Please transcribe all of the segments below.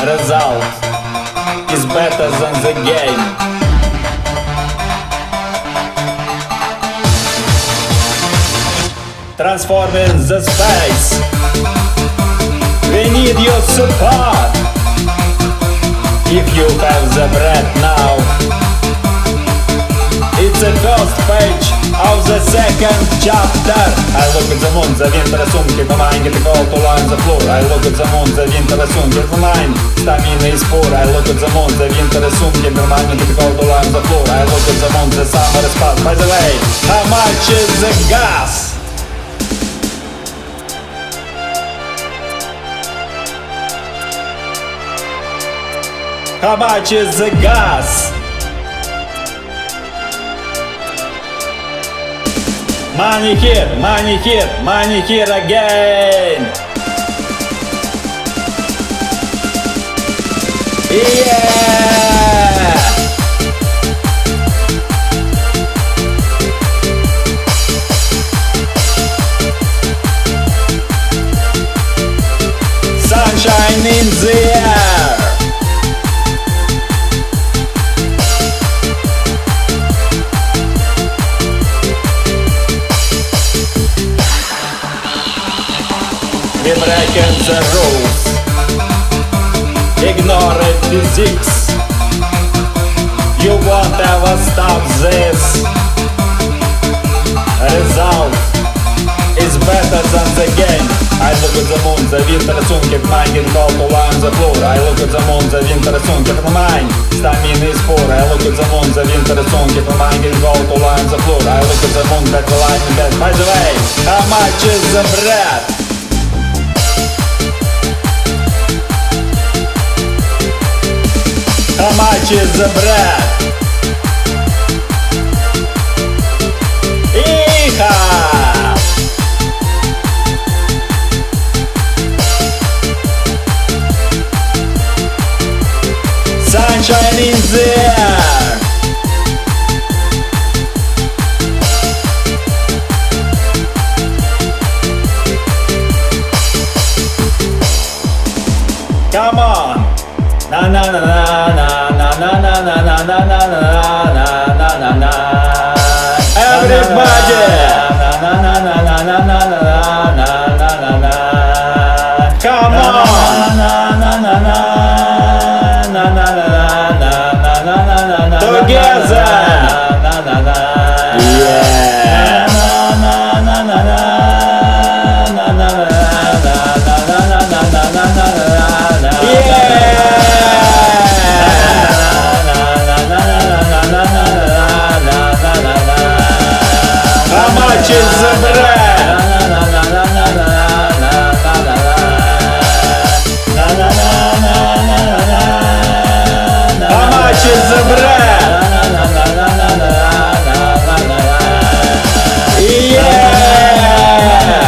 result is better than the game. Transforming the space, we need your support. If you have the bread now, it's the first page of the second chapter. I look at the moon, the winter сумки, my mind get cold to line the floor. I look at the moon, the winter сумки, my mind stamina is poor. I look at the moon, the winter сумки, my mind get cold to line the floor. I look at the moon, the summer is past. By the way, how much is the gas? How much is the gas? Money here, money here, money here again. Yeah! Sunshine in the air. We breaking the rules, ignore physics. You won't ever stop this. Result is better than the game. I look at the moon, the winter сумки, mine get cold to line the floor. I look at the moon, the winter сумки, mine stamina is poor. I look at the moon, the winter сумки, mine get cold to line the floor. I look at the moon, that the line in bed. By the way, how much is the bread? How much is the bread? Иха! Sunshine in the air. Come on! Na na na na na na na na na na na na na na na na. Everybody! Na na na na na na na na na na na na. Come on! Na na na na na na na na na na na. Together! Na na na. Yeah! Na na na na na na na na na na na na. Yeah! How much is the bread? How much is the bread? Yeah!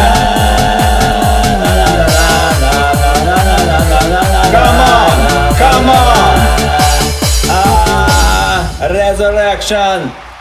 Come on, come on! Resurrection